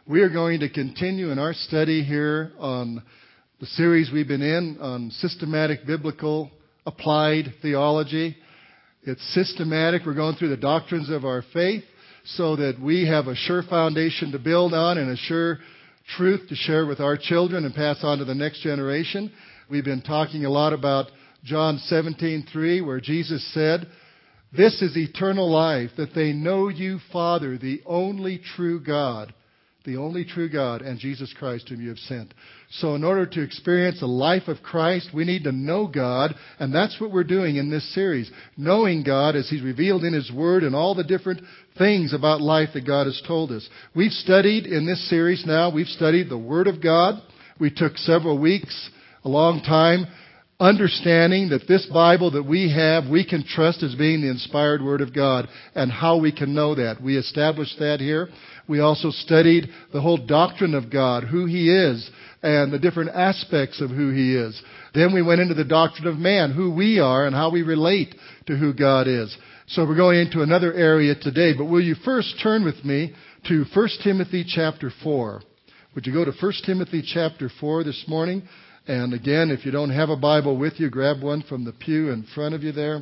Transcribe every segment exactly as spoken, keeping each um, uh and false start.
We are going to continue in our study here on the series we've been in on systematic biblical applied theology. It's systematic. We're going through the doctrines of our faith so that we have a sure foundation to build on and a sure truth to share with our children and pass on to the next generation. We've been talking a lot about John seventeen three, where Jesus said, "This is eternal life, that they know you, Father, the only true God, the only true God, and Jesus Christ whom you have sent." So in order to experience the life of Christ, we need to know God, and that's what we're doing in this series. Knowing God as He's revealed in His Word and all the different things about life that God has told us. We've studied in this series now, we've studied the Word of God. We took several weeks, a long time, understanding that this Bible that we have, we can trust as being the inspired Word of God, and how we can know that. We established that here. We also studied the whole doctrine of God, who He is, and the different aspects of who He is. Then we went into the doctrine of man, who we are and how we relate to who God is. So we're going into another area today, but will you first turn with me to First Timothy chapter four. Would you go to First Timothy chapter four this morning? And again, if you don't have a Bible with you, grab one from the pew in front of you there.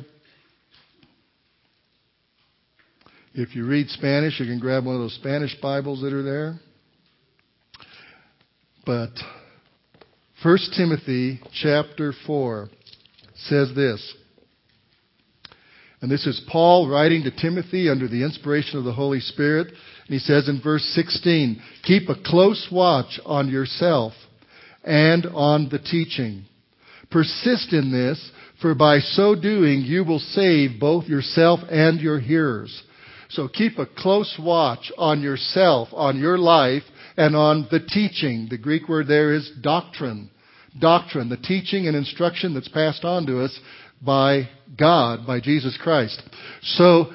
If you read Spanish, you can grab one of those Spanish Bibles that are there. But First Timothy chapter four says this. And this is Paul writing to Timothy under the inspiration of the Holy Spirit. And he says in verse sixteen, "Keep a close watch on yourself and on the teaching. Persist in this, for by so doing you will save both yourself and your hearers." So keep a close watch on yourself, on your life, and on the teaching. The Greek word there is doctrine. Doctrine, the teaching and instruction that's passed on to us by God, by Jesus Christ. So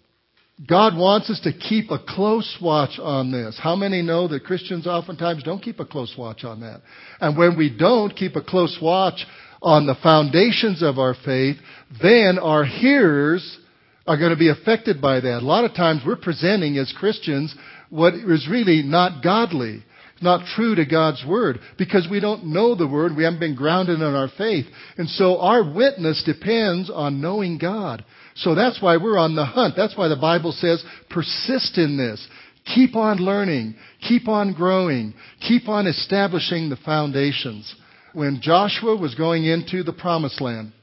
God wants us to keep a close watch on this. How many know that Christians oftentimes don't keep a close watch on that? And when we don't keep a close watch on the foundations of our faith, then our hearers are going to be affected by that. A lot of times we're presenting as Christians what is really not godly, not true to God's Word, because we don't know the Word. We haven't been grounded in our faith. And so our witness depends on knowing God. So that's why we're on the hunt. That's why the Bible says, persist in this. Keep on learning. Keep on growing. Keep on establishing the foundations. When Joshua was going into the Promised Land,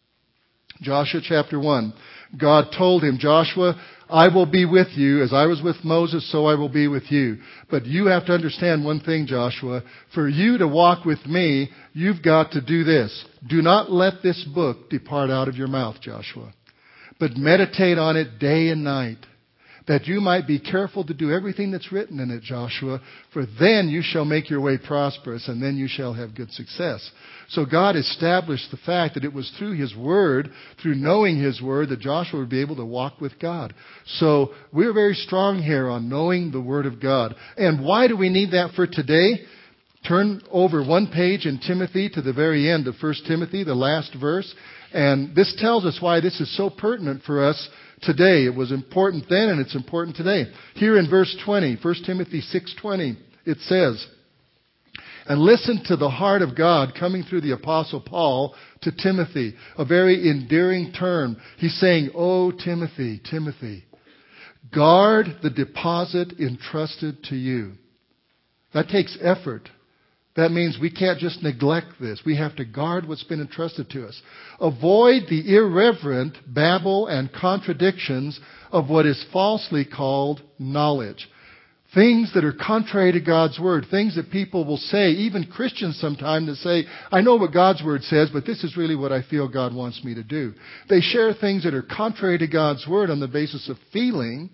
Joshua chapter one, God told him, "Joshua, I will be with you. As I was with Moses, so I will be with you. But you have to understand one thing, Joshua. For you to walk with me, you've got to do this. Do not let this book depart out of your mouth, Joshua. But meditate on it day and night, that you might be careful to do everything that's written in it, Joshua. For then you shall make your way prosperous, and then you shall have good success." So God established the fact that it was through His Word, through knowing His Word, that Joshua would be able to walk with God. So we're very strong here on knowing the Word of God. And why do we need that for today? Turn over one page in Timothy to the very end of First Timothy, the last verse. And this tells us why this is so pertinent for us today. It was important then and it's important today. Here in verse twenty, First Timothy six twenty, it says, "And listen to the heart of God coming through the Apostle Paul to Timothy." A very endearing term. He's saying, "Oh, Timothy, Timothy, guard the deposit entrusted to you." That takes effort. That means we can't just neglect this. We have to guard what's been entrusted to us. "Avoid the irreverent babble and contradictions of what is falsely called knowledge." Things that are contrary to God's Word. Things that people will say, even Christians sometimes, that say, "I know what God's Word says, but this is really what I feel God wants me to do." They share things that are contrary to God's Word on the basis of feeling.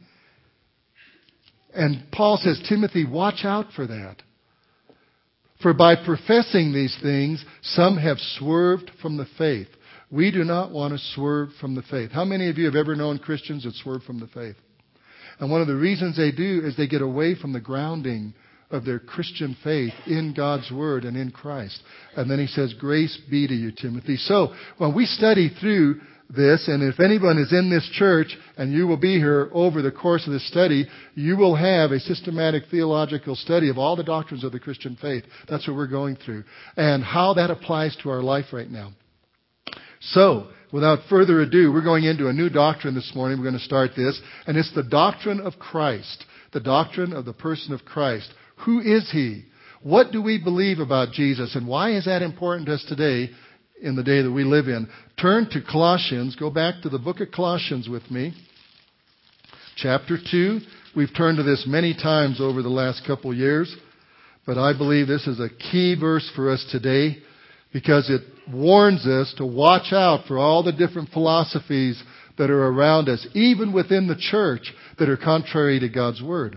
And Paul says, "Timothy, watch out for that. For by professing these things, some have swerved from the faith." We do not want to swerve from the faith. How many of you have ever known Christians that swerve from the faith? And one of the reasons they do is they get away from the grounding of their Christian faith in God's Word and in Christ. And then he says, "Grace be to you, Timothy." So when we study through this, and if anyone is in this church, and you will be here over the course of this study, you will have a systematic theological study of all the doctrines of the Christian faith. That's what we're going through, and how that applies to our life right now. So, without further ado, we're going into a new doctrine this morning. We're going to start this, and it's the doctrine of Christ, the doctrine of the person of Christ. Who is He? What do we believe about Jesus, and why is that important to us today in the day that we live in? Turn to Colossians. Go back to the book of Colossians with me. Chapter two. We've turned to this many times over the last couple years, but I believe this is a key verse for us today because it warns us to watch out for all the different philosophies that are around us, even within the church, that are contrary to God's Word.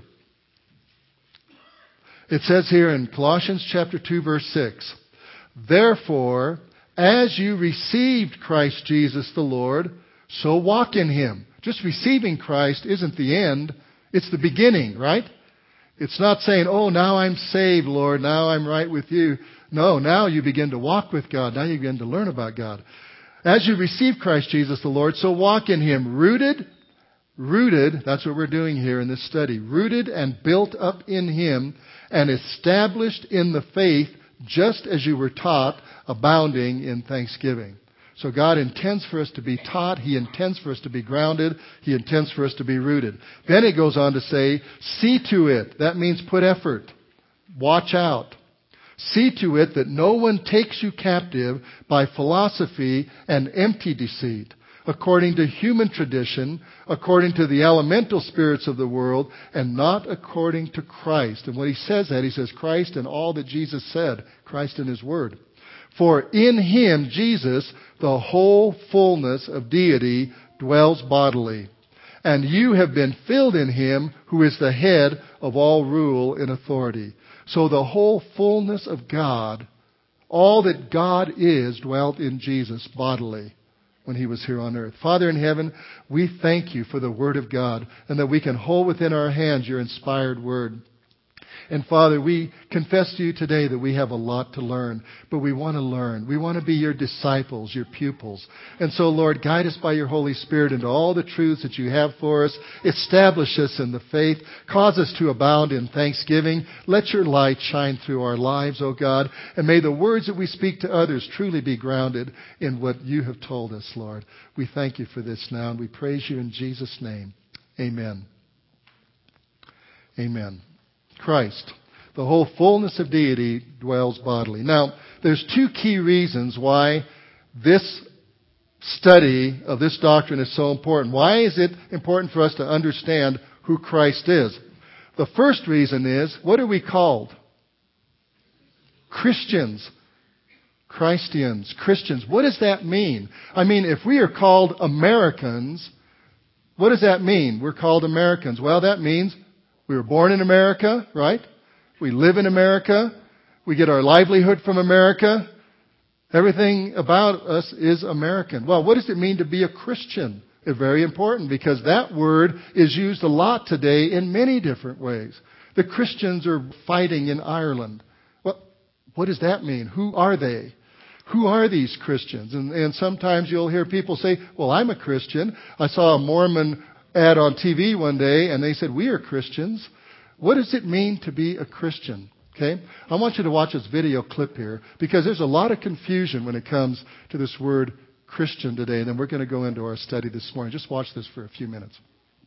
It says here in Colossians chapter two, verse six, "Therefore, as you received Christ Jesus the Lord, so walk in Him." Just receiving Christ isn't the end. It's the beginning, right? It's not saying, "Oh, now I'm saved, Lord. Now I'm right with you." No, now you begin to walk with God. Now you begin to learn about God. As you receive Christ Jesus the Lord, so walk in Him, rooted, rooted, that's what we're doing here in this study, rooted and built up in Him and established in the faith, just as you were taught, abounding in thanksgiving. So God intends for us to be taught. He intends for us to be grounded. He intends for us to be rooted. Then it goes on to say, see to it. That means put effort. Watch out. See to it that no one takes you captive by philosophy and empty deceit, according to human tradition, according to the elemental spirits of the world, and not according to Christ. And when he says that, he says Christ and all that Jesus said, Christ and His Word. For in Him, Jesus, the whole fullness of deity dwells bodily. And you have been filled in Him who is the head of all rule and authority. So the whole fullness of God, all that God is, dwelt in Jesus bodily when He was here on earth. Father in heaven, we thank You for the Word of God and that we can hold within our hands Your inspired Word. And Father, we confess to You today that we have a lot to learn, but we want to learn. We want to be Your disciples, Your pupils. And so, Lord, guide us by Your Holy Spirit into all the truths that You have for us. Establish us in the faith. Cause us to abound in thanksgiving. Let Your light shine through our lives, O God. And may the words that we speak to others truly be grounded in what You have told us, Lord. We thank You for this now, and we praise You in Jesus' name. Amen. Amen. Christ, the whole fullness of deity dwells bodily. Now, there's two key reasons why this study of this doctrine is so important. Why is it important for us to understand who Christ is? The first reason is, what are we called? Christians. Christians. Christians. What does that mean? I mean, if we are called Americans, what does that mean? We're called Americans. Well, that means we were born in America, right? We live in America. We get our livelihood from America. Everything about us is American. Well, what does it mean to be a Christian? It's very important because that word is used a lot today in many different ways. The Christians are fighting in Ireland. Well, what does that mean? Who are they? Who are these Christians? And, and sometimes you'll hear people say, well, I'm a Christian. I saw a Mormon ad on T V one day, and they said, we are Christians. What does it mean to be a Christian? Okay? I want you to watch this video clip here, because there's a lot of confusion when it comes to this word Christian today, and then we're going to go into our study this morning. Just watch this for a few minutes.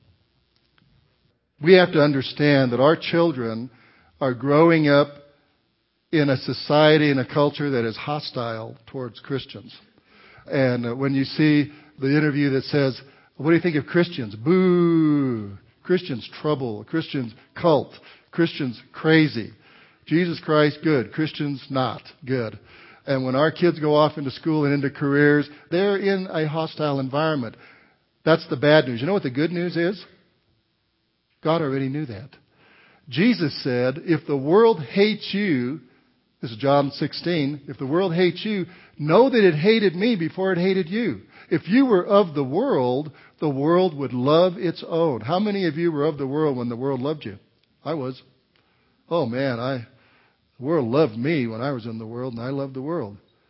We have to understand that our children are growing up in a society and a culture that is hostile towards Christians. And uh, when you see the interview that says, what do you think of Christians? Boo! Christians, trouble. Christians, cult. Christians, crazy. Jesus Christ, good. Christians, not good. And when our kids go off into school and into careers, they're in a hostile environment. That's the bad news. You know what the good news is? God already knew that. Jesus said, if the world hates you, this is John sixteen, if the world hates you, know that it hated me before it hated you. If you were of the world, the world would love its own. How many of you were of the world when the world loved you? I was. Oh man, I, the world loved me when I was in the world, and I loved the world.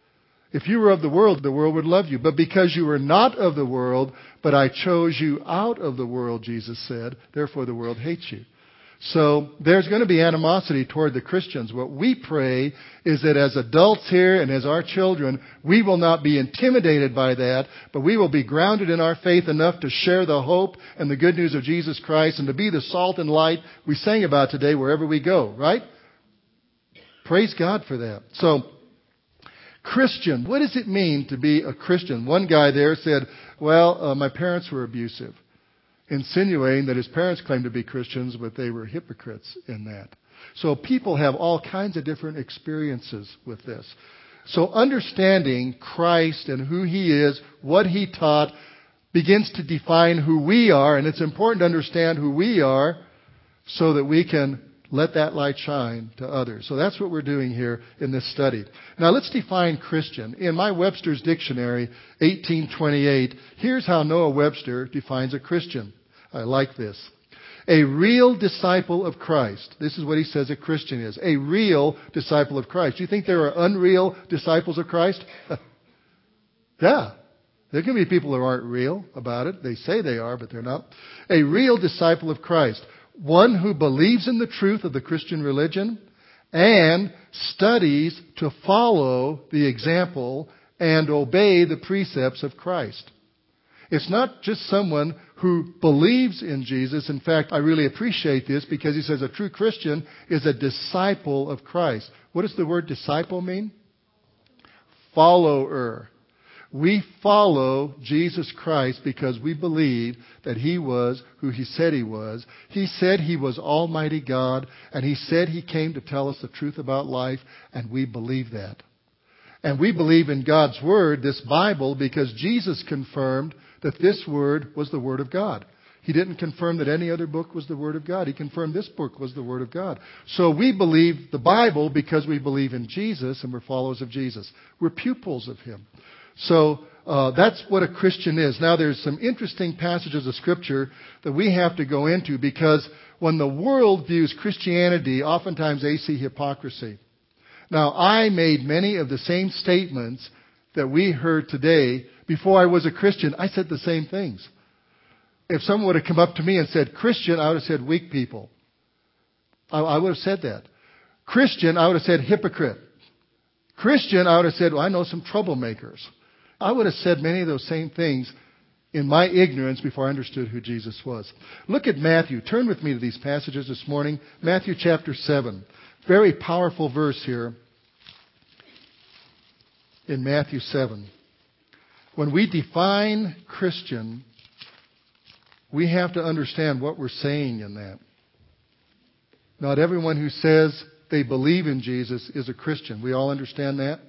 If you were of the world, the world would love you. But because you were not of the world, but I chose you out of the world, Jesus said, therefore the world hates you. So there's going to be animosity toward the Christians. What we pray is that as adults here and as our children, we will not be intimidated by that, but we will be grounded in our faith enough to share the hope and the good news of Jesus Christ and to be the salt and light we sang about today wherever we go, right? Praise God for that. So, Christian, what does it mean to be a Christian? One guy there said, well, uh, my parents were abusive, insinuating that his parents claimed to be Christians, but they were hypocrites in that. So people have all kinds of different experiences with this. So understanding Christ and who He is, what He taught, begins to define who we are, and it's important to understand who we are so that we can let that light shine to others. So that's what we're doing here in this study. Now let's define Christian. In my Webster's Dictionary, eighteen twenty-eight, here's how Noah Webster defines a Christian. I like this. A real disciple of Christ. This is what he says a Christian is. A real disciple of Christ. Do you think there are unreal disciples of Christ? Yeah. There can be people who aren't real about it. They say they are, but they're not. A real disciple of Christ. One who believes in the truth of the Christian religion and studies to follow the example and obey the precepts of Christ. It's not just someone who believes in Jesus. In fact, I really appreciate this because he says a true Christian is a disciple of Christ. What does the word disciple mean? Follower. We follow Jesus Christ because we believe that He was who He said He was. He said He was Almighty God, and He said He came to tell us the truth about life, and we believe that. And we believe in God's Word, this Bible, because Jesus confirmed that this Word was the Word of God. He didn't confirm that any other book was the Word of God. He confirmed this book was the Word of God. So we believe the Bible because we believe in Jesus and we're followers of Jesus. We're pupils of Him. So uh, that's what a Christian is. Now there's some interesting passages of Scripture that we have to go into because when the world views Christianity, oftentimes they see hypocrisy. Now I made many of the same statements that we heard today. Before I was a Christian, I said the same things. If someone would have come up to me and said Christian, I would have said weak people. I, I would have said that. Christian, I would have said hypocrite. Christian, I would have said, well, I know some troublemakers. I would have said many of those same things in my ignorance before I understood who Jesus was. Look at Matthew. Turn with me to these passages this morning. Matthew chapter seven. Very powerful verse here in Matthew seven. When we define Christian, we have to understand what we're saying in that. Not everyone who says they believe in Jesus is a Christian. We all understand that?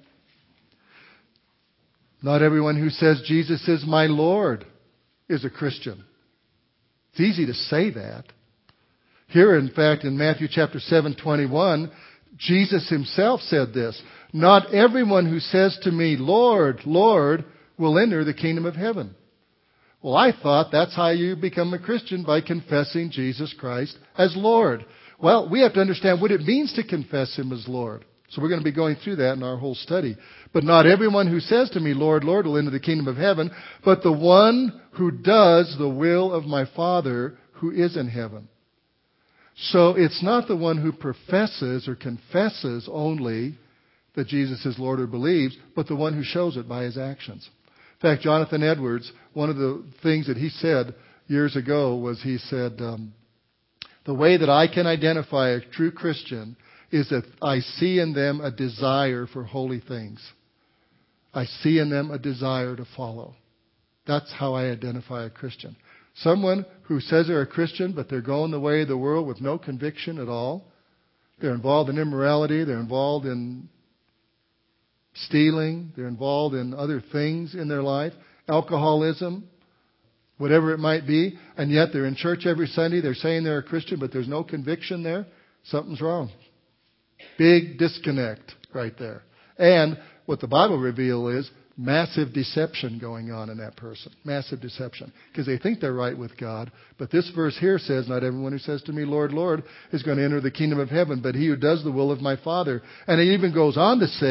Not everyone who says Jesus is my Lord is a Christian. It's easy to say that. Here, in fact, in Matthew chapter seven, twenty-one, Jesus Himself said this, not everyone who says to me, Lord, Lord, will enter the kingdom of heaven. Well, I thought that's how you become a Christian, by confessing Jesus Christ as Lord. Well, we have to understand what it means to confess Him as Lord. So we're going to be going through that in our whole study. But not everyone who says to me, Lord, Lord, will enter the kingdom of heaven, but the one who does the will of my Father who is in heaven. So it's not the one who professes or confesses only that Jesus is Lord or believes, but the one who shows it by his actions. In fact, Jonathan Edwards, one of the things that he said years ago was he said, um, the way that I can identify a true Christian is that I see in them a desire for holy things. I see in them a desire to follow. That's how I identify a Christian. Someone who says they're a Christian, but they're going the way of the world with no conviction at all. They're involved in immorality. They're involved in stealing. They're involved in other things in their life. Alcoholism, whatever it might be. And yet they're in church every Sunday. They're saying they're a Christian, but there's no conviction there. Something's wrong. Big disconnect right there. And what the Bible reveals is massive deception going on in that person. Massive deception. Because they think they're right with God. But this verse here says, not everyone who says to me, Lord, Lord, is going to enter the kingdom of heaven, but he who does the will of my Father. And it even goes on to say,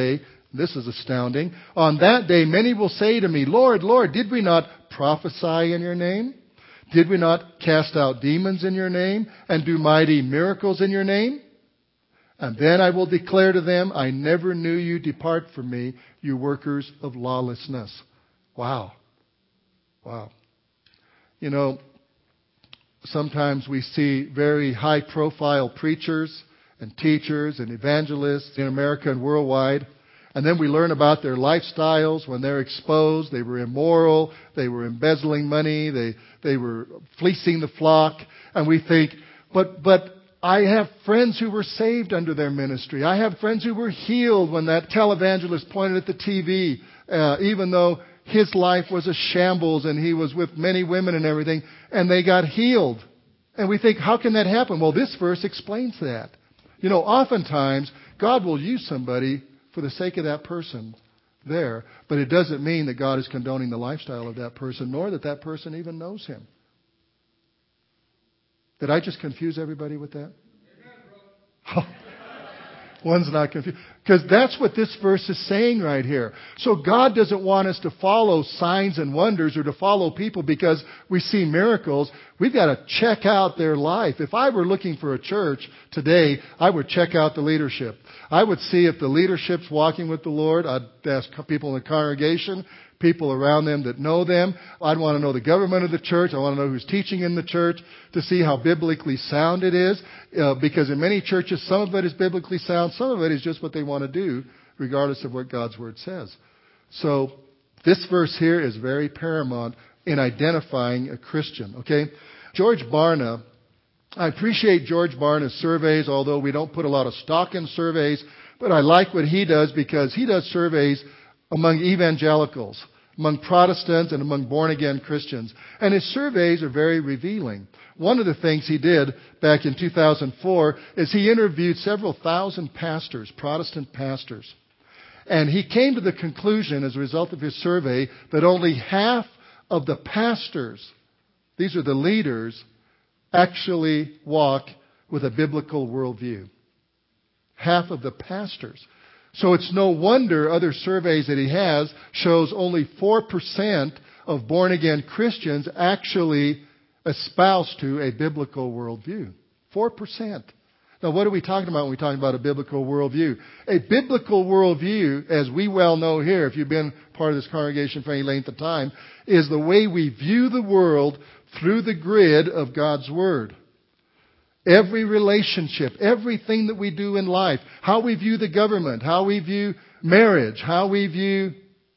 This is astounding. On that day, many will say to me, Lord, Lord, did we not prophesy in your name? Did we not cast out demons in your name and do mighty miracles in your name? And then I will declare to them, I never knew you. Depart from me, you workers of lawlessness. Wow. Wow. You know, sometimes we see very high-profile preachers and teachers and evangelists in America and worldwide. And then we learn about their lifestyles when they're exposed. They were immoral. They were embezzling money. They, they were fleecing the flock. And we think, but, but I have friends who were saved under their ministry. I have friends who were healed when that televangelist pointed at the T V, uh, even though his life was a shambles and he was with many women and everything, and they got healed. And we think, how can that happen? Well, this verse explains that. You know, oftentimes, God will use somebody for the sake of that person there, but it doesn't mean that God is condoning the lifestyle of that person, nor that that person even knows Him. Did I just confuse everybody with that? Oh, one's not confused. Because that's what this verse is saying right here. So God doesn't want us to follow signs and wonders or to follow people because we see miracles. We've got to check out their life. If I were looking for a church today, I would check out the leadership. I would see if the leadership's walking with the Lord. I'd ask people in the congregation, people around them that know them. I'd want to know the government of the church. I want to know who's teaching in the church to see how biblically sound it is. Uh, because in many churches, some of it is biblically sound. Some of it is just what they want to do, regardless of what God's Word says. So this verse here is very paramount in identifying a Christian. Okay, George Barna. I appreciate George Barna's surveys, although we don't put a lot of stock in surveys. But I like what he does because he does surveys among evangelicals, among Protestants, and among born-again Christians. And his surveys are very revealing. One of the things he did back in two thousand four is he interviewed several thousand pastors, Protestant pastors. And he came to the conclusion, as a result of his survey, that only half of the pastors, these are the leaders, actually walk with a biblical worldview. Half of the pastors. So it's no wonder other surveys that he has shows only four percent of born-again Christians actually espouse to a biblical worldview. four percent. Now, what are we talking about when we talk about a biblical worldview? A biblical worldview, as we well know here, if you've been part of this congregation for any length of time, is the way we view the world through the grid of God's Word. Every relationship, everything that we do in life, how we view the government, how we view marriage, how we view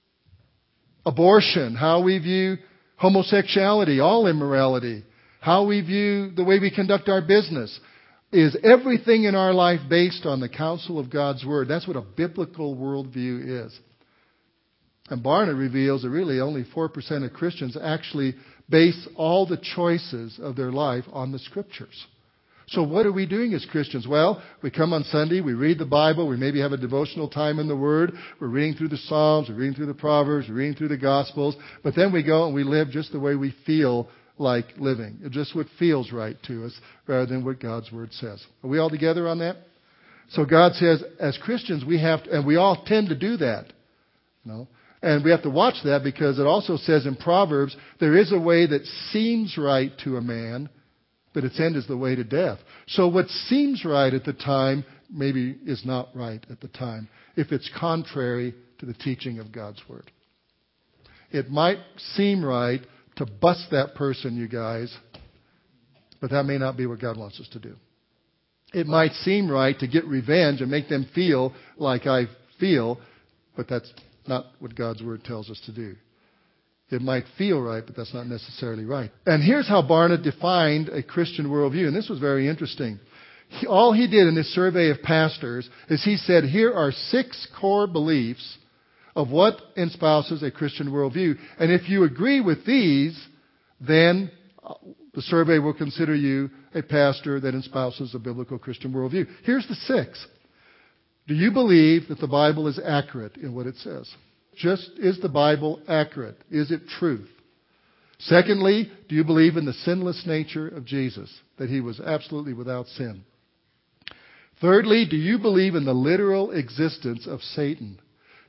abortion, how we view homosexuality, all immorality, how we view the way we conduct our business, is everything in our life based on the counsel of God's Word. That's what a biblical worldview is. And Barna reveals that really only four percent of Christians actually base all the choices of their life on the Scriptures. So what are we doing as Christians? Well, we come on Sunday, we read the Bible, we maybe have a devotional time in the Word, we're reading through the Psalms, we're reading through the Proverbs, we're reading through the Gospels, but then we go and we live just the way we feel like living. It's just what feels right to us rather than what God's Word says. Are we all together on that? So God says, as Christians, we have to, and we all tend to do that. You know? And we have to watch that because it also says in Proverbs, there is a way that seems right to a man, but its end is the way to death. So what seems right at the time maybe is not right at the time if it's contrary to the teaching of God's Word. It might seem right to bust that person, you guys, but that may not be what God wants us to do. It might seem right to get revenge and make them feel like I feel, but that's not what God's Word tells us to do. It might feel right, but that's not necessarily right. And here's how Barna defined a Christian worldview. And this was very interesting. He, all he did in this survey of pastors is he said, here are six core beliefs of what espouses a Christian worldview. And if you agree with these, then the survey will consider you a pastor that espouses a biblical Christian worldview. Here's the six. Do you believe that the Bible is accurate in what it says? Just, is the Bible accurate? Is it truth? Secondly, do you believe in the sinless nature of Jesus, that He was absolutely without sin? Thirdly, do you believe in the literal existence of Satan?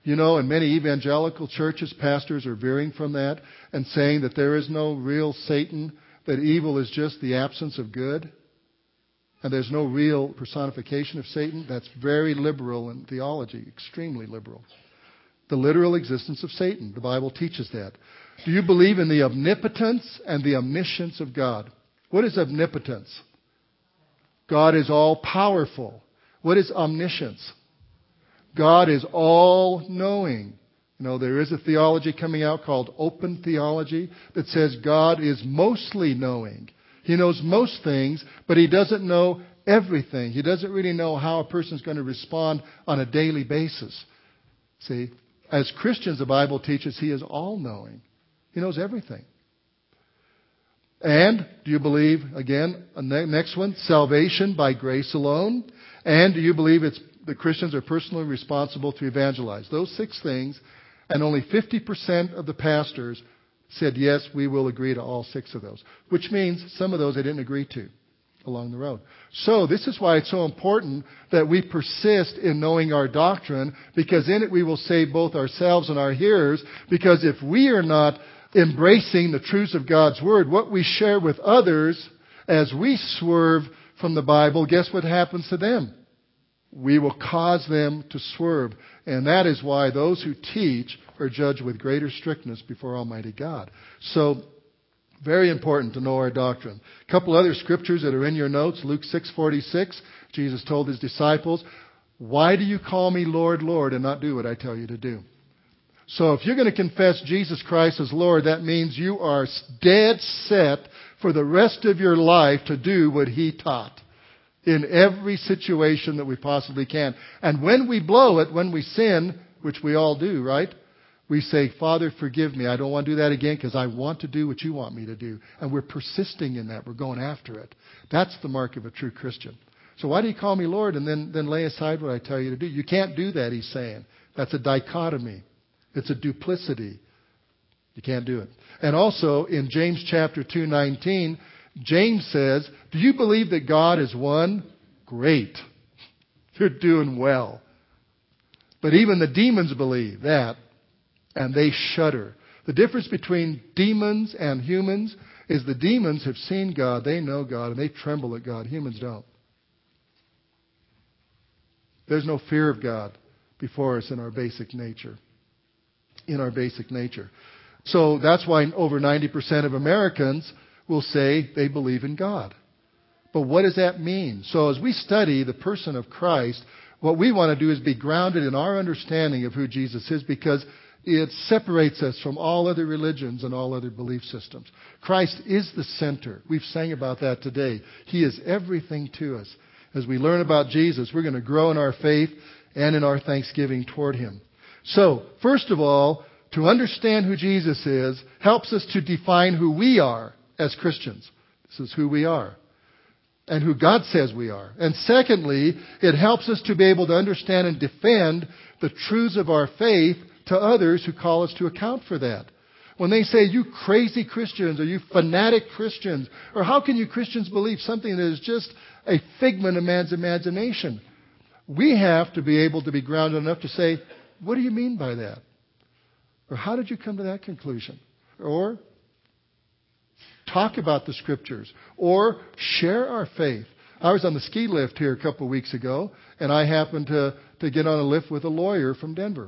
You know, in many evangelical churches, pastors are veering from that and saying that there is no real Satan, that evil is just the absence of good, and there's no real personification of Satan. That's very liberal in theology, extremely liberal. The literal existence of Satan. The Bible teaches that. Do you believe in the omnipotence and the omniscience of God? What is omnipotence? God is all-powerful. What is omniscience? God is all-knowing. You know, there is a theology coming out called open theology that says God is mostly knowing. He knows most things, but He doesn't know everything. He doesn't really know how a person's going to respond on a daily basis. See, as Christians, the Bible teaches He is all-knowing. He knows everything. And do you believe, again, next one, salvation by grace alone? And do you believe it's the Christians are personally responsible to evangelize? Those six things, and only fifty percent of the pastors said, yes, we will agree to all six of those. Which means some of those they didn't agree to along the road. So this is why it's so important that we persist in knowing our doctrine, because in it we will save both ourselves and our hearers. Because if we are not embracing the truths of God's Word, what we share with others as we swerve from the Bible, guess what happens to them? We will cause them to swerve. And that is why those who teach are judged with greater strictness before Almighty God. So, very important to know our doctrine. A couple other scriptures that are in your notes. Luke six forty-six, Jesus told His disciples, why do you call me Lord, Lord, and not do what I tell you to do? So if you're going to confess Jesus Christ as Lord, that means you are dead set for the rest of your life to do what He taught in every situation that we possibly can. And when we blow it, when we sin, which we all do, right? We say, Father, forgive me. I don't want to do that again because I want to do what you want me to do. And we're persisting in that. We're going after it. That's the mark of a true Christian. So why do you call me Lord and then, then lay aside what I tell you to do? You can't do that, He's saying. That's a dichotomy. It's a duplicity. You can't do it. And also in James chapter two nineteen, James says, do you believe that God is one? Great. You're doing well. But even the demons believe that, and they shudder. The difference between demons and humans is the demons have seen God, they know God, and they tremble at God. Humans don't. There's no fear of God before us in our basic nature. In our basic nature. So that's why over ninety percent of Americans will say they believe in God. But what does that mean? So as we study the person of Christ, what we want to do is be grounded in our understanding of who Jesus is, because it separates us from all other religions and all other belief systems. Christ is the center. We've sang about that today. He is everything to us. As we learn about Jesus, we're going to grow in our faith and in our thanksgiving toward Him. So, first of all, to understand who Jesus is helps us to define who we are as Christians. This is who we are and who God says we are. And secondly, it helps us to be able to understand and defend the truths of our faith to others who call us to account for that. When they say, you crazy Christians, or you fanatic Christians, or how can you Christians believe something that is just a figment of man's imagination? We have to be able to be grounded enough to say, what do you mean by that? Or how did you come to that conclusion? Or talk about the Scriptures. Or share our faith. I was on the ski lift here a couple of weeks ago, and I happened to, to get on a lift with a lawyer from Denver.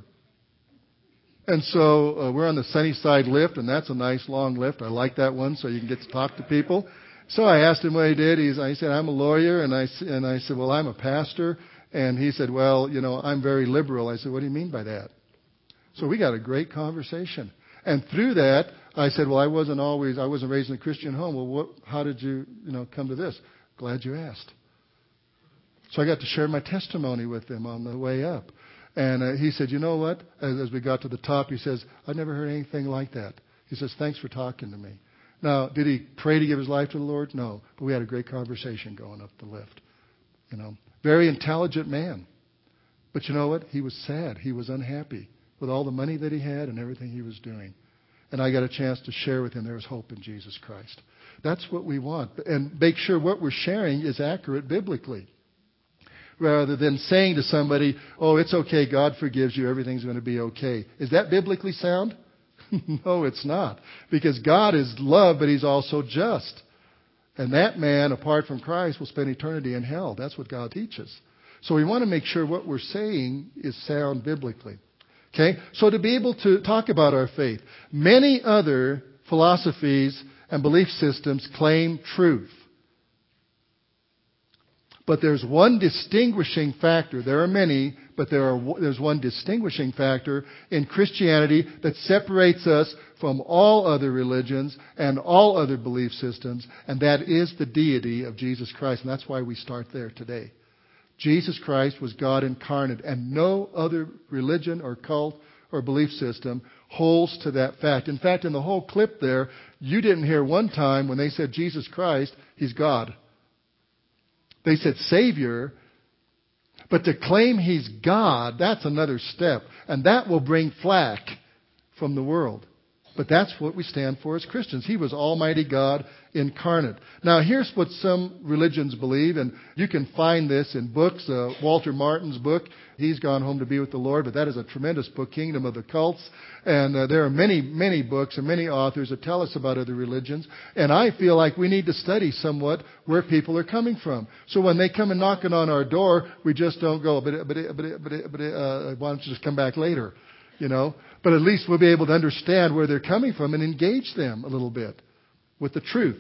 And so uh, we're on the Sunnyside lift, and that's a nice long lift. I like that one, so you can get to talk to people. So I asked him what he did. He's, I said, I'm a lawyer, and I, and I said, well, I'm a pastor. And he said, well, you know, I'm very liberal. I said, what do you mean by that? So we got a great conversation. And through that, I said, well, I wasn't always, I wasn't raised in a Christian home. Well, what, how did you, you know, come to this? Glad you asked. So I got to share my testimony with him on the way up. And uh, he said, you know what? As, as we got to the top, he says, I've never heard anything like that. He says, thanks for talking to me. Now, did he pray to give his life to the Lord? No. But we had a great conversation going up the lift. You know, very intelligent man. But you know what? He was sad. He was unhappy with all the money that he had and everything he was doing. And I got a chance to share with him there was hope in Jesus Christ. That's what we want. And make sure what we're sharing is accurate biblically. rather than saying to somebody, oh, it's okay, God forgives you, everything's going to be okay. Is that biblically sound? No, it's not. Because God is love, but He's also just. And that man, apart from Christ, will spend eternity in hell. That's what God teaches. So we want to make sure what we're saying is sound biblically. Okay? So to be able to talk about our faith, many other philosophies and belief systems claim truth. But there's one distinguishing factor. There are many, but there are, there's one distinguishing factor in Christianity that separates us from all other religions and all other belief systems, and that is the deity of Jesus Christ. And that's why we start there today. Jesus Christ was God incarnate, and no other religion or cult or belief system holds to that fact. In fact, in the whole clip there, you didn't hear one time when they said Jesus Christ, He's God. They said Savior, but to claim He's God, that's another step. And that will bring flack from the world. But that's what we stand for as Christians. He was Almighty God incarnate. Now, here's what some religions believe, and you can find this in books. Uh, Walter Martin's book, he's gone home to be with the Lord, but that is a tremendous book, Kingdom of the Cults. And uh, there are many, many books and many authors that tell us about other religions. And I feel like we need to study somewhat where people are coming from. So when they come and knocking on our door, we just don't go, but, but, but, but, but uh, why don't you just come back later? You know, but at least we'll be able to understand where they're coming from and engage them a little bit with the truth.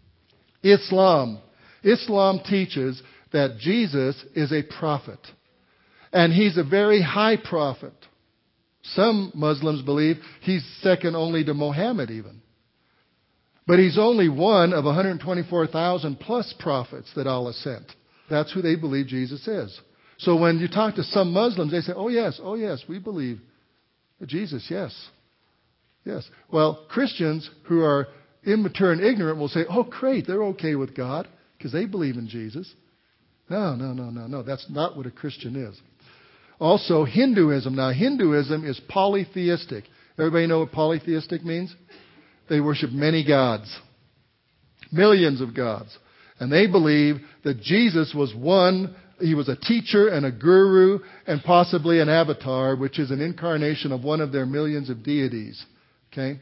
Islam. Islam teaches that Jesus is a prophet. And He's a very high prophet. Some Muslims believe He's second only to Muhammad even. But He's only one of one hundred twenty-four thousand plus prophets that Allah sent. That's who they believe Jesus is. So when you talk to some Muslims, they say, oh yes, oh yes, we believe Jesus, yes. Yes. Well, Christians who are immature and ignorant will say, oh, great, they're okay with God because they believe in Jesus. No, no, no, no, no. That's not what a Christian is. Also, Hinduism. Now, Hinduism is polytheistic. Everybody know what polytheistic means? They worship many gods. Millions of gods. And they believe that Jesus was one. He was a teacher and a guru and possibly an avatar, which is an incarnation of one of their millions of deities. Okay?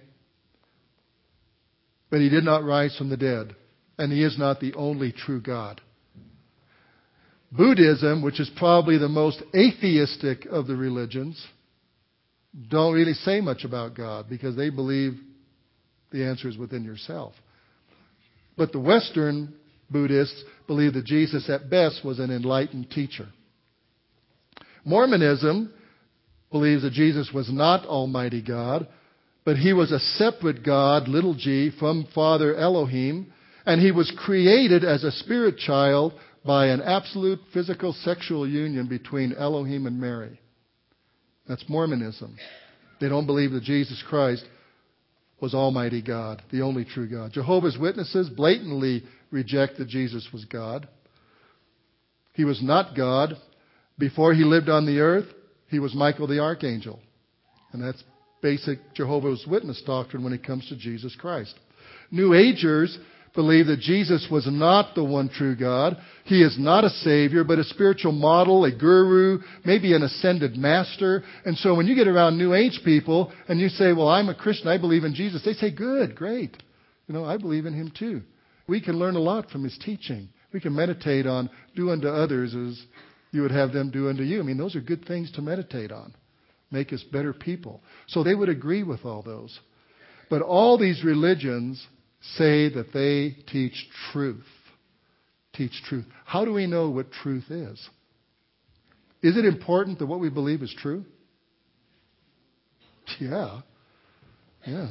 But He did not rise from the dead. And He is not the only true God. Buddhism, which is probably the most atheistic of the religions, don't really say much about God because they believe the answer is within yourself. But the Western Buddhists believe that Jesus at best was an enlightened teacher. Mormonism believes that Jesus was not Almighty God, but He was a separate God, little g, from Father Elohim, and He was created as a spirit child by an absolute physical sexual union between Elohim and Mary. That's Mormonism. They don't believe that Jesus Christ was Almighty God, the only true God. Jehovah's Witnesses blatantly reject that Jesus was God. He was not God. Before He lived on the earth, He was Michael the Archangel. And that's basic Jehovah's Witness doctrine when it comes to Jesus Christ. New Agers believe that Jesus was not the one true God. He is not a Savior, but a spiritual model, a guru, maybe an ascended master. And so when you get around New Age people and you say, well, I'm a Christian, I believe in Jesus, they say, good, great. You know, I believe in Him too. We can learn a lot from His teaching. We can meditate on do unto others as you would have them do unto you. I mean, those are good things to meditate on. Make us better people. So they would agree with all those. But all these religions say that they teach truth. Teach truth. How do we know what truth is? Is it important that what we believe is true? Yeah. Yeah.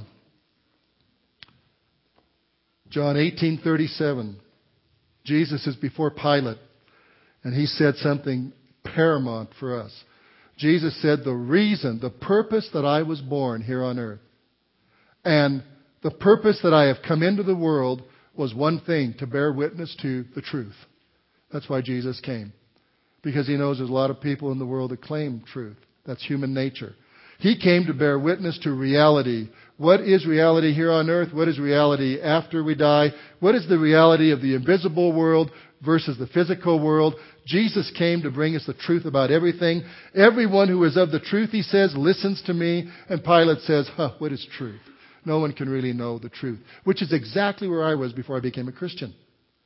John eighteen thirty-seven. Jesus is before Pilate, and He said something paramount for us. Jesus said, the reason, the purpose that I was born here on earth, and the purpose that I have come into the world was one thing, to bear witness to the truth. That's why Jesus came. Because He knows there's a lot of people in the world that claim truth. That's human nature. He came to bear witness to reality. What is reality here on earth? What is reality after we die? What is the reality of the invisible world versus the physical world? Jesus came to bring us the truth about everything. Everyone who is of the truth, he says, listens to me. And Pilate says, huh, what is truth? No one can really know the truth, which is exactly where I was before I became a Christian.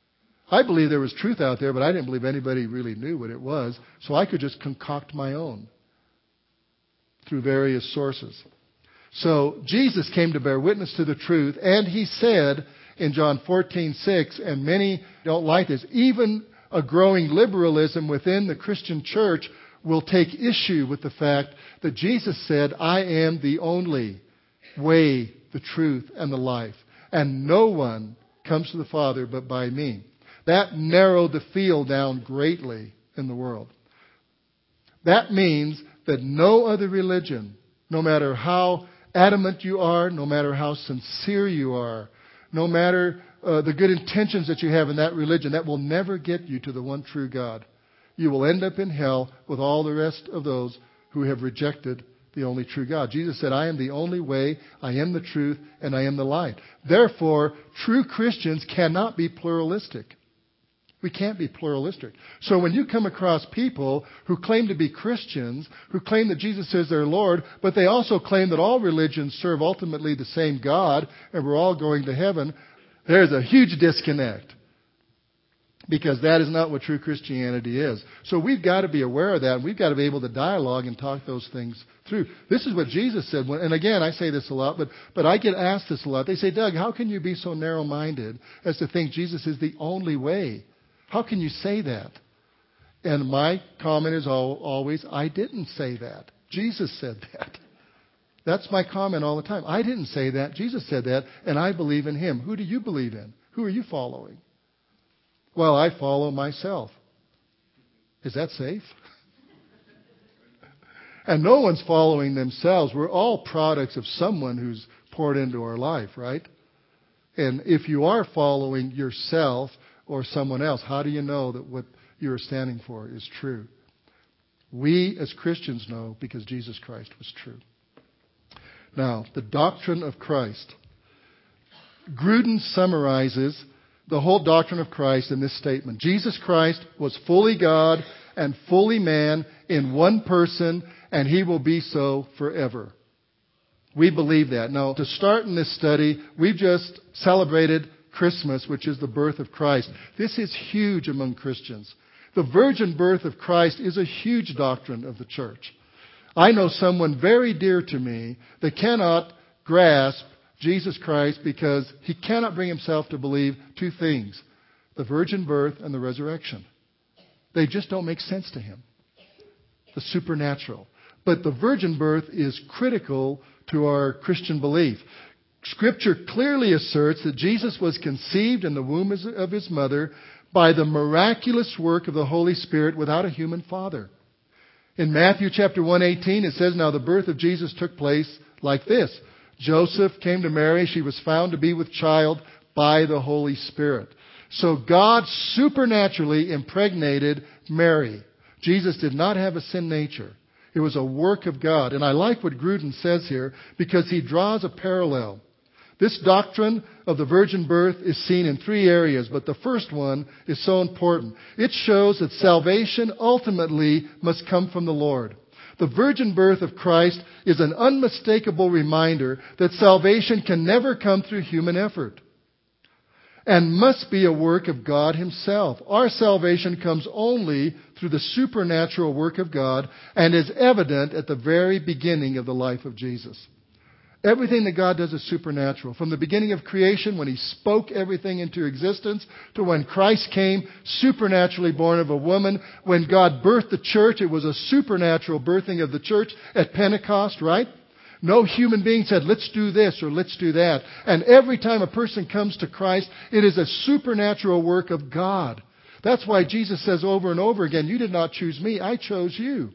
I believed there was truth out there, but I didn't believe anybody really knew what it was. So I could just concoct my own through various sources. So Jesus came to bear witness to the truth, and he said in John fourteen six, and many don't like this, even a growing liberalism within the Christian church will take issue with the fact that Jesus said, I am the only way, the truth, and the life. And no one comes to the Father but by me. That narrowed the field down greatly in the world. That means that no other religion, no matter how adamant you are, no matter how sincere you are, no matter uh, the good intentions that you have in that religion, that will never get you to the one true God. You will end up in hell with all the rest of those who have rejected the only true God. Jesus said, I am the only way, I am the truth, and I am the light. Therefore, true Christians cannot be pluralistic. We can't be pluralistic. So when you come across people who claim to be Christians, who claim that Jesus is their Lord, but they also claim that all religions serve ultimately the same God and we're all going to heaven, there's a huge disconnect. Because that is not what true Christianity is. So we've got to be aware of that, and we've got to be able to dialogue and talk those things through. This is what Jesus said. When, and again, I say this a lot, but, but I get asked this a lot. They say, Doug, how can you be so narrow-minded as to think Jesus is the only way? How can you say that? And my comment is always, I didn't say that. Jesus said that. That's my comment all the time. I didn't say that. Jesus said that, and I believe in him. Who do you believe in? Who are you following? Well, I follow myself. Is that safe? And no one's following themselves. We're all products of someone who's poured into our life, right? And if you are following yourself or someone else, how do you know that what you're standing for is true? We as Christians know because Jesus Christ was true. Now, the doctrine of Christ. Grudem summarizes the whole doctrine of Christ in this statement. Jesus Christ was fully God and fully man in one person, and he will be so forever. We believe that. Now, to start in this study, we've just celebrated Christmas, which is the birth of Christ. This is huge among Christians. The virgin birth of Christ is a huge doctrine of the church. I know someone very dear to me that cannot grasp Jesus Christ because he cannot bring himself to believe two things: the virgin birth and the resurrection. They just don't make sense to him. The supernatural. But the virgin birth is critical to our Christian belief. Scripture clearly asserts that Jesus was conceived in the womb of his mother by the miraculous work of the Holy Spirit without a human father. In Matthew chapter one eighteen, it says, now the birth of Jesus took place like this. Joseph came to Mary. She was found to be with child by the Holy Spirit. So God supernaturally impregnated Mary. Jesus did not have a sin nature. It was a work of God. And I like what Grudem says here because he draws a parallel. This doctrine of the virgin birth is seen in three areas, but the first one is so important. It shows that salvation ultimately must come from the Lord. The virgin birth of Christ is an unmistakable reminder that salvation can never come through human effort and must be a work of God himself. Our salvation comes only through the supernatural work of God and is evident at the very beginning of the life of Jesus. Everything that God does is supernatural. From the beginning of creation, when he spoke everything into existence, to when Christ came, supernaturally born of a woman. When God birthed the church, it was a supernatural birthing of the church at Pentecost, right? No human being said, let's do this or let's do that. And every time a person comes to Christ, it is a supernatural work of God. That's why Jesus says over and over again, you did not choose me, I chose you.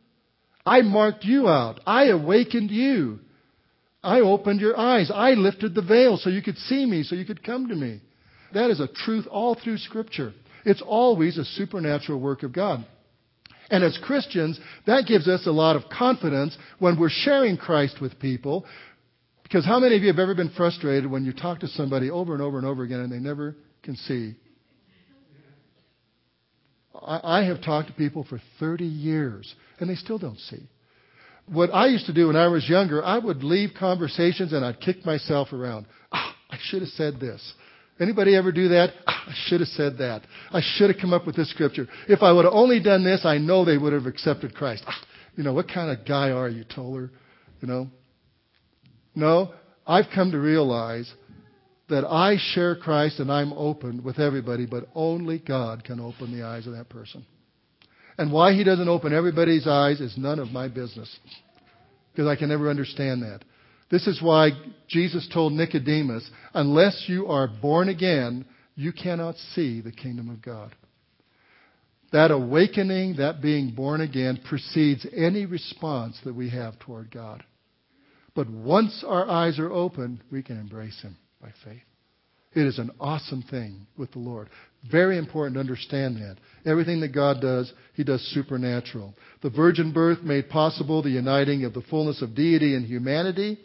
I marked you out. I awakened you. I opened your eyes. I lifted the veil so you could see me, so you could come to me. That is a truth all through Scripture. It's always a supernatural work of God. And as Christians, that gives us a lot of confidence when we're sharing Christ with people. Because how many of you have ever been frustrated when you talk to somebody over and over and over again and they never can see? I, I have talked to people for thirty years, and they still don't see. What I used to do when I was younger, I would leave conversations and I'd kick myself around. Ah, I should have said this. Anybody ever do that? Ah, I should have said that. I should have come up with this scripture. If I would have only done this, I know they would have accepted Christ. Ah, you know, what kind of guy are you, Toller? You know? No, I've come to realize that I share Christ and I'm open with everybody, but only God can open the eyes of that person. And why He doesn't open everybody's eyes is none of my business. Because I can never understand that. This is why Jesus told Nicodemus, unless you are born again, you cannot see the kingdom of God. That awakening, that being born again, precedes any response that we have toward God. But once our eyes are open, we can embrace Him by faith. It is an awesome thing with the Lord. Very important to understand that. Everything that God does, He does supernatural. The virgin birth made possible the uniting of the fullness of deity and humanity.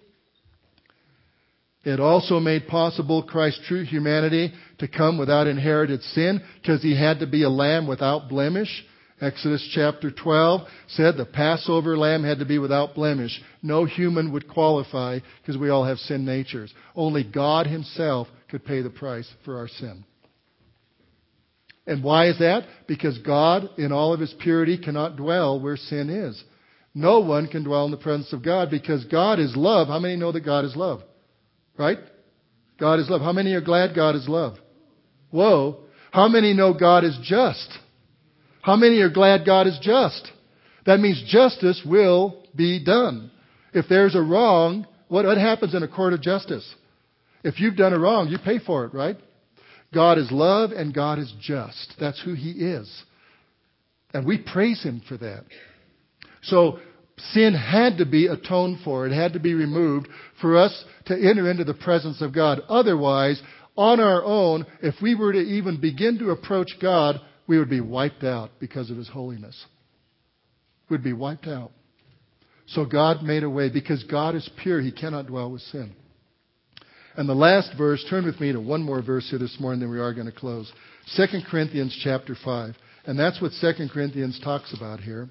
It also made possible Christ's true humanity to come without inherited sin, because He had to be a lamb without blemish. Exodus chapter twelve said the Passover lamb had to be without blemish. No human would qualify because we all have sin natures. Only God Himself could pay the price for our sin. And why is that? Because God, in all of His purity, cannot dwell where sin is. No one can dwell in the presence of God because God is love. How many know that God is love? Right? God is love. How many are glad God is love? Whoa. How many know God is just? How many are glad God is just? That means justice will be done. If there's a wrong, what, what happens in a court of justice? If you've done a wrong, you pay for it, right? God is love and God is just. That's who He is. And we praise Him for that. So sin had to be atoned for. It had to be removed for us to enter into the presence of God. Otherwise, on our own, if we were to even begin to approach God, we would be wiped out because of His holiness. We'd be wiped out. So God made a way. Because God is pure, He cannot dwell with sin. And the last verse, turn with me to one more verse here this morning, then we are going to close. Second Corinthians chapter five. And that's what Second Corinthians talks about here.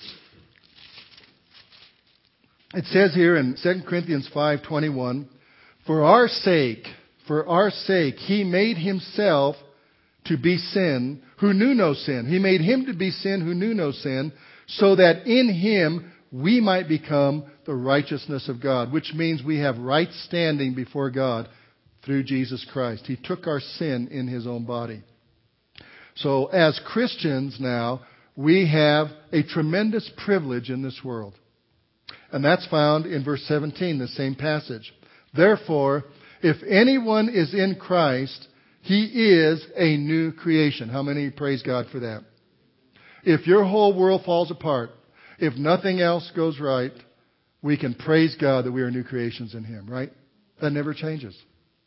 It says here in Second Corinthians five twenty-one, For our sake, for our sake, He made Himself to be sin who knew no sin. He made Him to be sin who knew no sin, so that in Him we might become the righteousness of God, which means we have right standing before God through Jesus Christ. He took our sin in His own body. So as Christians now, we have a tremendous privilege in this world. And that's found in verse seventeen, the same passage. Therefore, if anyone is in Christ, he is a new creation. How many praise God for that? If your whole world falls apart, if nothing else goes right, we can praise God that we are new creations in Him, right? That never changes.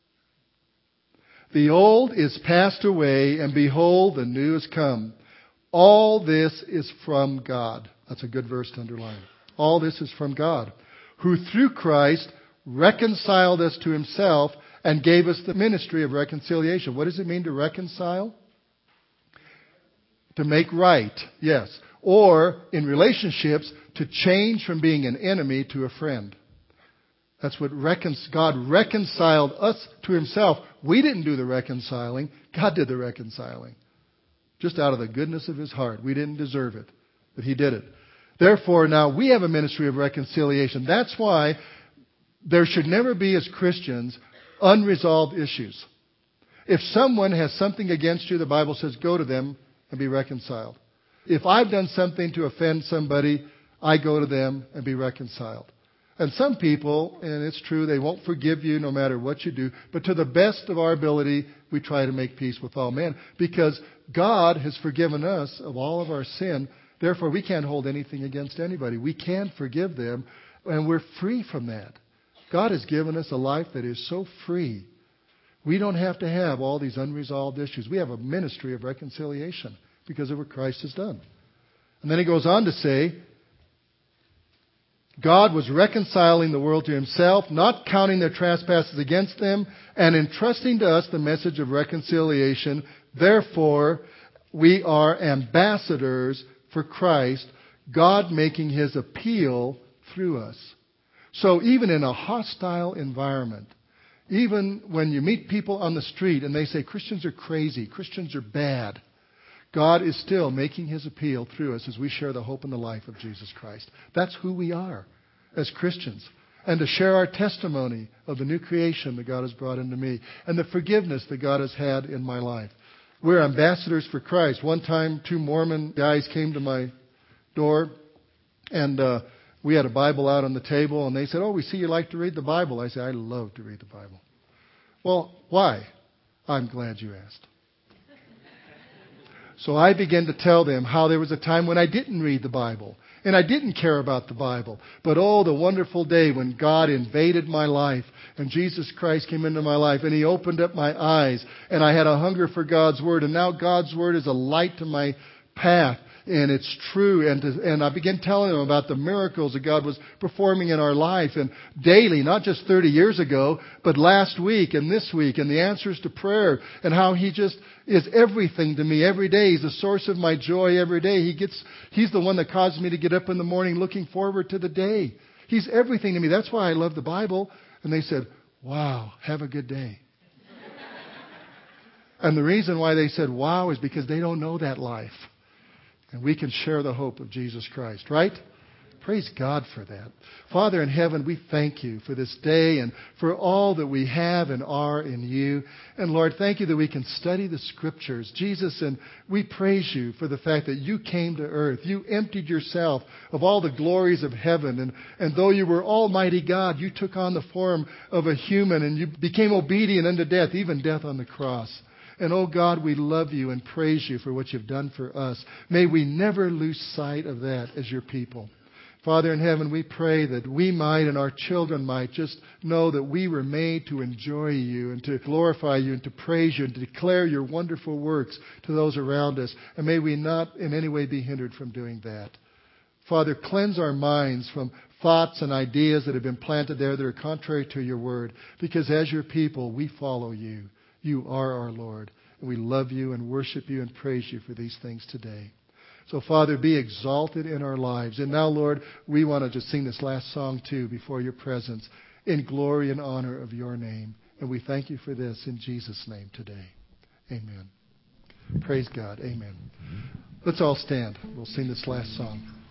The old is passed away, and behold, the new is come. All this is from God. That's a good verse to underline. All this is from God, who through Christ reconciled us to Himself and gave us the ministry of reconciliation. What does it mean to reconcile? To make right, yes. Or, in relationships, to change from being an enemy to a friend. That's what recon- God reconciled us to Himself. We didn't do the reconciling. God did the reconciling. Just out of the goodness of His heart. We didn't deserve it, but He did it. Therefore, now we have a ministry of reconciliation. That's why there should never be, as Christians, unresolved issues. If someone has something against you, the Bible says, go to them and be reconciled. If I've done something to offend somebody, I go to them and be reconciled. And some people, and it's true, they won't forgive you no matter what you do, but to the best of our ability, we try to make peace with all men. Because God has forgiven us of all of our sin. Therefore, we can't hold anything against anybody. We can forgive them, and we're free from that. God has given us a life that is so free. We don't have to have all these unresolved issues. We have a ministry of reconciliation because of what Christ has done. And then he goes on to say, God was reconciling the world to Himself, not counting their trespasses against them, and entrusting to us the message of reconciliation. Therefore, we are ambassadors for Christ, God making His appeal through us. So even in a hostile environment, even when you meet people on the street and they say Christians are crazy, Christians are bad, God is still making His appeal through us as we share the hope and the life of Jesus Christ. That's who we are as Christians. And to share our testimony of the new creation that God has brought into me and the forgiveness that God has had in my life. We're ambassadors for Christ. One time, two Mormon guys came to my door, and uh, we had a Bible out on the table, and they said, "Oh, we see you like to read the Bible." I said, "I love to read the Bible." "Well, why?" "I'm glad you asked." So I began to tell them how there was a time when I didn't read the Bible, and I didn't care about the Bible. But oh, the wonderful day when God invaded my life, and Jesus Christ came into my life, and He opened up my eyes, and I had a hunger for God's Word, and now God's Word is a light to my path. And it's true. And, to, and I began telling them about the miracles that God was performing in our life. And daily, not just thirty years ago, but last week and this week. And the answers to prayer. And how He just is everything to me every day. He's the source of my joy every day. He gets, He's the one that causes me to get up in the morning looking forward to the day. He's everything to me. That's why I love the Bible. And they said, "Wow, have a good day." And the reason why they said wow is because they don't know that life. And we can share the hope of Jesus Christ, right? Praise God for that. Father in heaven, we thank You for this day and for all that we have and are in You. And Lord, thank You that we can study the Scriptures. Jesus, and we praise You for the fact that You came to earth. You emptied Yourself of all the glories of heaven. And, and though You were Almighty God, You took on the form of a human and You became obedient unto death, even death on the cross. And oh God, we love You and praise You for what You've done for us. May we never lose sight of that as Your people. Father in heaven, we pray that we might and our children might just know that we were made to enjoy You and to glorify You and to praise You and to declare Your wonderful works to those around us. And may we not in any way be hindered from doing that. Father, cleanse our minds from thoughts and ideas that have been planted there that are contrary to Your word. Because as Your people, we follow You. You are our Lord. And we love You and worship You and praise You for these things today. So, Father, be exalted in our lives. And now, Lord, we want to just sing this last song, too, before Your presence, in glory and honor of Your name. And we thank You for this in Jesus' name today. Amen. Praise God. Amen. Let's all stand. We'll sing this last song.